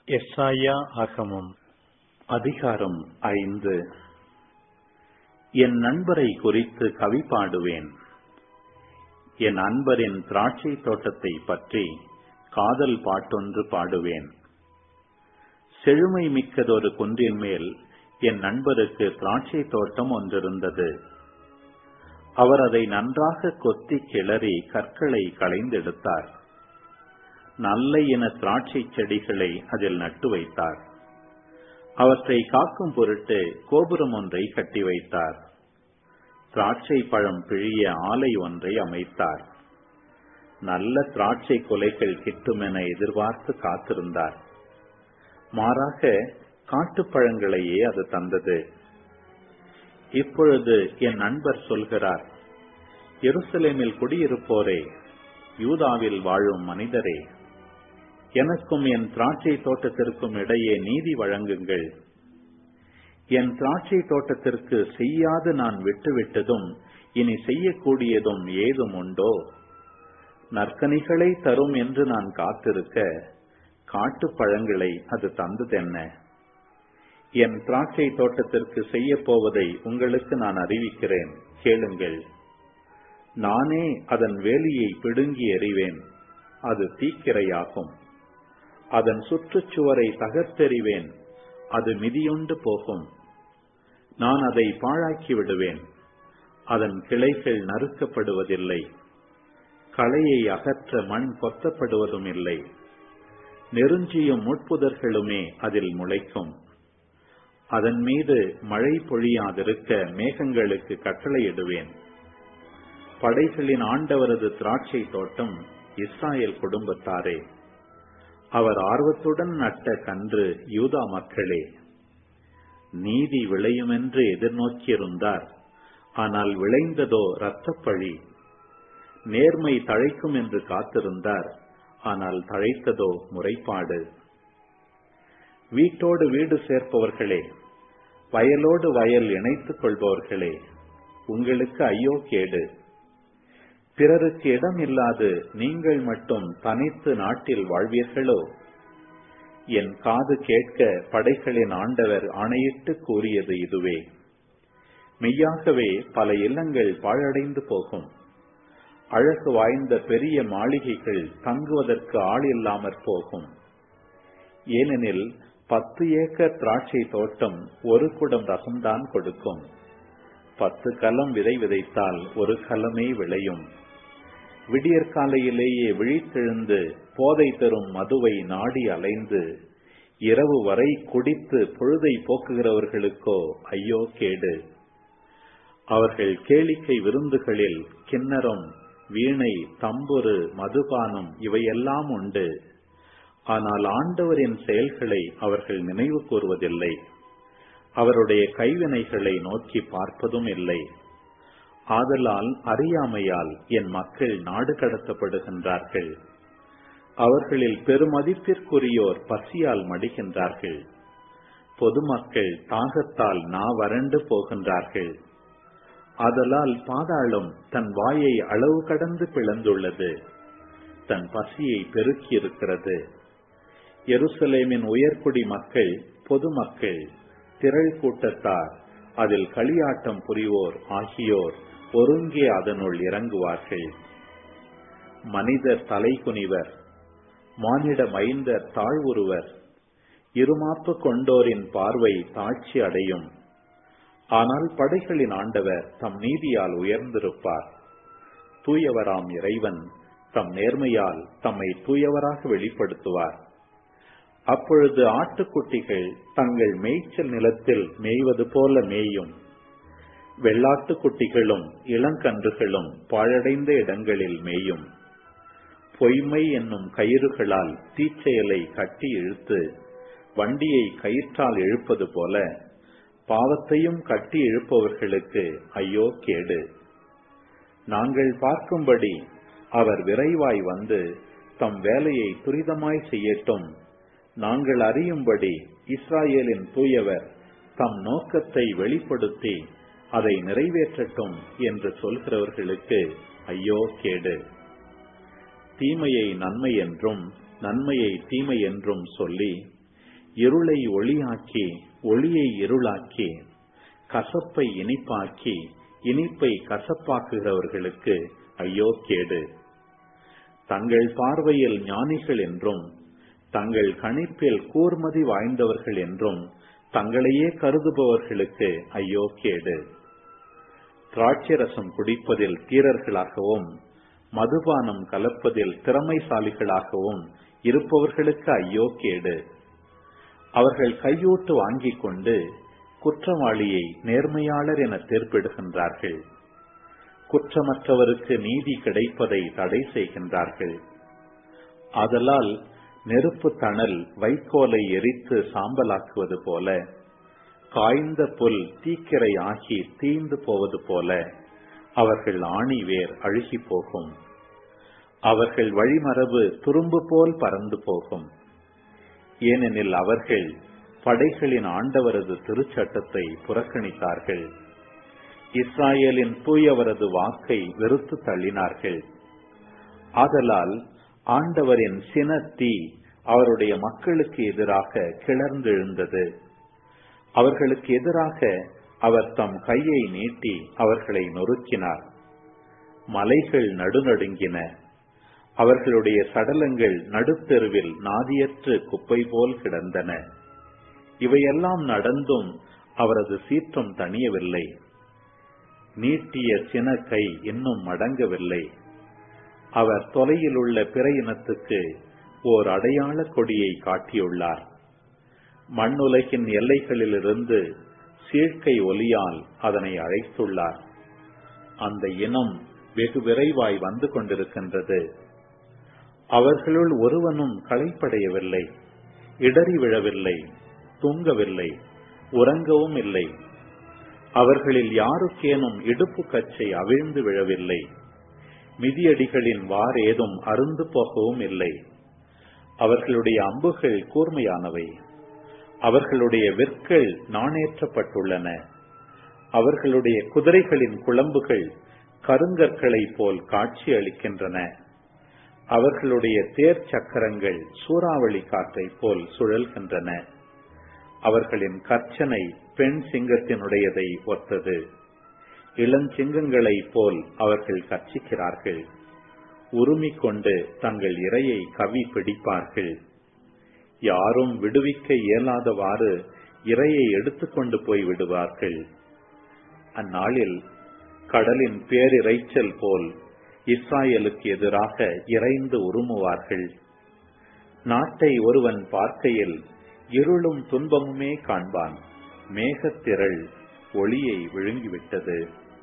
எஸ்ஐயா ஆகமம் அதிகாரம் 5. என் நண்பரை குறித்து கவி பாடுவேன். என் அன்பரின் திராட்சை தோட்டத்தை பற்றி காதல் பாட்டொன்று பாடுவேன். செழுமை மிக்கதொரு குன்றின் மேல் என் நண்பருக்கு திராட்சை தோட்டம் ஒன்றிருந்தது. அவர் அதை நன்றாக கொத்தி கிளறி கற்களை களைந்தெடுத்தார். நல்ல இன திராட்சை செடிகளை அதில் நட்டு வைத்தார். அவற்றை காக்கும் பொருட்டு கோபுரம் ஒன்றை கட்டி வைத்தார். திராட்சை பழம் பிழிய ஆலை ஒன்றை அமைத்தார். நல்ல திராட்சை கொலைகள் கிட்டுமென எதிர்பார்த்து காத்திருந்தார். மாறாக காட்டுப்பழங்களையே அது தந்தது. இப்பொழுது என் நண்பர் சொல்கிறார், எருசலேமில் குடியிருப்போரே, யூதாவில் வாழும் மனிதரே, எனக்கும் என் திராட்சை தோட்டத்திற்கும் இடையே நீதி வழங்குங்கள். என் திராட்சை தோட்டத்திற்கு செய்யாது நான் விட்டுவிட்டதும் இனி செய்யக்கூடியதும் ஏதும் உண்டோ? நற்கனிகளை தரும் என்று நான் காத்திருக்க காட்டுப் பழங்களை அது தந்ததென்ன? என் திராட்சை தோட்டத்திற்கு செய்ய போவதை உங்களுக்கு நான் அறிவிக்கிறேன், கேளுங்கள். நானே அதன் வேலியை பிடுங்கி எறிவேன், அது தீக்கிரையாகும். அதன் சுற்றுச்சுவரை தகர்த்தெறிவேன், அது மிதியுண்டு போகும். நான் அதை பாழாக்கி விடுவேன், அதன் கிளைகள் நறுக்கப்படுவதில்லை. களையை அகற்ற மண் கொத்தப்படுவதும் இல்லை. நெருஞ்சியும் முட்புதர்களுமே அதில் முளைக்கும். அதன் மீது மழை பொழியாதிருக்க மேகங்களுக்கு கட்டளையிடுவேன். படைகளின் ஆண்டவரது திராட்சை தோட்டம் இஸ்ராயேல் குடும்பத்தாரே, அவர் ஆர்வத்துடன் நட்ட கன்று யூதா மக்களே. நீதி விளையுமென்று எதிர்நோக்கியிருந்தார், ஆனால் விளைந்ததோ இரத்தப்பழி. நேர்மை தழைக்கும் என்று காத்திருந்தார், ஆனால் தழைத்ததோ முறைப்பாடு. வீட்டோடு வீடு சேர்ப்பவர்களே, வயலோடு வயல் இணைத்துக் கொள்பவர்களே, உங்களுக்கு ஐயோ கேடு. பிறருக்கு இடம் இல்லாது நீங்கள் மட்டும் தனித்து நாட்டில் வாழ்வீர்களோ? என் காது கேட்க படைகளின் ஆண்டவர் ஆணையிட்டு கூறியது இதுவே. மெய்யாகவே பல இல்லங்கள் பாழடைந்து போகும். அழகு வாய்ந்த பெரிய மாளிகைகள் தங்குவதற்கு ஆள் இல்லாமற் போகும். ஏனெனில் 10 ஏக்கர் திராட்சை தோட்டம் 1 குடம் ரசம்தான் கொடுக்கும். 10 கலம் விதை விதைத்தால் 1 கலமே விளையும். விடியற்காலையிலேயே விழித்தெழுந்து போதை தரும் மதுவை நாடி அலைந்து இரவு வரை குடித்து பொழுதை போக்குகிறவர்களுக்கோ ஐயோ கேடு. அவர்கள் கேளிக்கை விருந்துகளில் கிண்ணறம், வீணை, தம்புரு, மதுபானம் இவையெல்லாம் உண்டு. ஆனால் ஆண்டவரின் செயல்களை அவர்கள் நினைவு கூறுவதில்லை. அவருடைய கைவினைகளை நோக்கி பார்ப்பதும் இல்லை. ஆதலால் அறியாமையால் என் மக்கள் நாடு கடத்தப்படுகின்றார்கள். அவர்களில் பெருமதிப்பிற்குரியோர் பசியால் மடிகின்றார்கள். பொதுமக்கள் தாகத்தால் வறண்டு போகின்றார்கள். ஆதலால் பாதாளம் தன் வாயை அளவு கடந்து பிளந்துள்ளது, தன் பசியை பெருக்கியிருக்கிறது. எருசலேமின் உயர்குடி மக்கள், பொதுமக்கள், திரள் கூட்டத்தார், அதில் களியாட்டம் புரிவோர் ஆகியோர் ஒருங்கே அதனுள் இறங்குவார்கள். மனிதர் தலை குனிவர், மானிட மைந்தர் தாழ்வுருவர். இருமாப்பு கொண்டோரின் பார்வை தாழ்ச்சி அடையும். ஆனால் படைகளின் ஆண்டவர் தம் நீதியால் உயர்ந்திருப்பார். தூயவராம் இறைவன் தம் நேர்மையால் தம்மை தூயவராக வெளிப்படுத்துவார். அப்பொழுது ஆட்டுக்குட்டிகள் தங்கள் மேய்ச்சல் நிலத்தில் மேய்வது போல மேயும். வெள்ளாட்டுக்குட்டிகளும் இளங்கன்றுகளும் பாழடைந்த இடங்களில் மேயும். பொய்மை என்னும் கயிறுகளால் தீச்செயலை கட்டி இழுத்து வண்டியை கயிற்றால் இழுப்பது போல பாவத்தையும் கட்டி இழுப்பவர்களுக்கு ஐயோ கேடு. நாங்கள் பார்க்கும்படி அவர் விரைவாய் வந்து தம் வேலையை துரிதமாய் செய்யட்டும். நாங்கள் அறியும்படி இஸ்ராயேலின் தூயவர் தம் நோக்கத்தை வெளிப்படுத்தி அதை நிறைவேற்றட்டும் என்று சொல்கிறவர்களுக்கு ஐயோ கேடு. தீமையை நன்மை என்றும் நன்மையை தீமை என்றும் சொல்லி இருளை ஒளியாக்கி ஒளியை இருளாக்கி கசப்பை இனிப்பாக்கி இனிப்பை கசப்பாக்குகிறவர்களுக்கு ஐயோ கேடு. தங்கள் பார்வையில் ஞானிகள் என்றும் தங்கள் கணிப்பில் கூர்மதி வாய்ந்தவர்கள் என்றும் தங்களையே கருதுபவர்களுக்கு ஐயோ கேடு. திராட்சரசம் குடிப்பதில் தீரர்களாகவும் மதுபானம் கலப்பதில் திறமைசாலிகளாகவும் இருப்பவர்களுக்கு ஐயோ கேடு. அவர்கள் கையூட்டு வாங்கிக் கொண்டு குற்றவாளியை நேர்மையாளர் என தீர்ப்பிடுகின்றார்கள். குற்றமற்றவருக்கு நீதி கிடைப்பதை தடை செய்கின்றார்கள். ஆதலால் நெருப்பு தணல் வைக்கோலை எரித்து சாம்பலாக்குவது போல, காய்ந்த புல் தீக்கிரை ஆகி தீந்து போவது போல அவர்கள் ஆணிவேர் அழுகி போகும். அவர்கள் வழிமரபு துரும்பு போல் பறந்து போகும். ஏனெனில் அவர்கள் படைகளின் ஆண்டவரது திருச்சட்டத்தை புறக்கணித்தார்கள். இஸ்ராயேலின் தூயவரது வாக்கை வெறுத்து தள்ளினார்கள். ஆதலால் ஆண்டவரின் சினத்தீ அவருடைய மக்களுக்கு எதிராக கிளர்ந்தெழுந்தது. அவர்களுக்கு எதிராக அவர் தம் கையை நீட்டி அவர்களை நொறுக்கினார். மலைகள் நடுநடுங்கின. அவர்களுடைய சடலங்கள் நடுத்தெருவில் நாதியற்று குப்பை போல் கிடந்தன. இவையெல்லாம் நடந்தும் அவரது சீற்றம் தணியவில்லை. நீட்டிய சின கை இன்னும் மடங்கவில்லை. அவர் தொலையில் உள்ள பிற இனத்துக்கு ஓர் அடையாள கொடியை காட்டியுள்ளார். மண்ணுலகின் எல்லைகளிலிருந்து சீழ்க்கை ஒலியால் அதனை அழைத்துள்ளார். அந்த இனம் வெகு விரைவாய் வந்து கொண்டிருக்கின்றது. அவர்களுள் ஒருவனும் களைப்படையவில்லை, இடறி விழவில்லை, தூங்கவில்லை, உறங்கவும் இல்லை. அவர்களில் யாருக்கேனும் இடுப்பு கச்சை அவிழ்ந்து விழவில்லை. மிதியடிகளின் வார் ஏதும் அருந்து போகவும் இல்லை. அவர்களுடைய அம்புகள் கூர்மையானவை. அவர்களுடைய விற்கள் நாணேற்றப்பட்டுள்ளன. அவர்களுடைய குதிரைகளின் குளம்புகள் கருங்கற்களைப் போல் காட்சி அளிக்கின்றன. அவர்களுடைய தேர் சக்கரங்கள் சூறாவளி காற்றை போல் சுழல்கின்றன. அவர்களின் கர்ச்சனை பெண் சிங்கத்தினுடையதை ஒத்தது. இளஞ்சிங்கங்களைப் போல் அவர்கள் கர்ச்சிக்கிறார்கள். உருமிக் கொண்டு தங்கள் இரையை கவி பிடிப்பார்கள். யாரும் விடுவிக்க இயலாதவாறு இரையை எடுத்துக்கொண்டு போய் விடுவார்கள். அந்நாளில் கடலின் பேரிரைச்சல் போல் இஸ்ராயலுக்கு எதிராக இறைந்து உருமுவார்கள். நாட்டை ஒருவன் பார்க்கையில் இருளும் துன்பமுமே காண்பான். மேகத்திரள் ஒளியை விழுங்கிவிட்டது.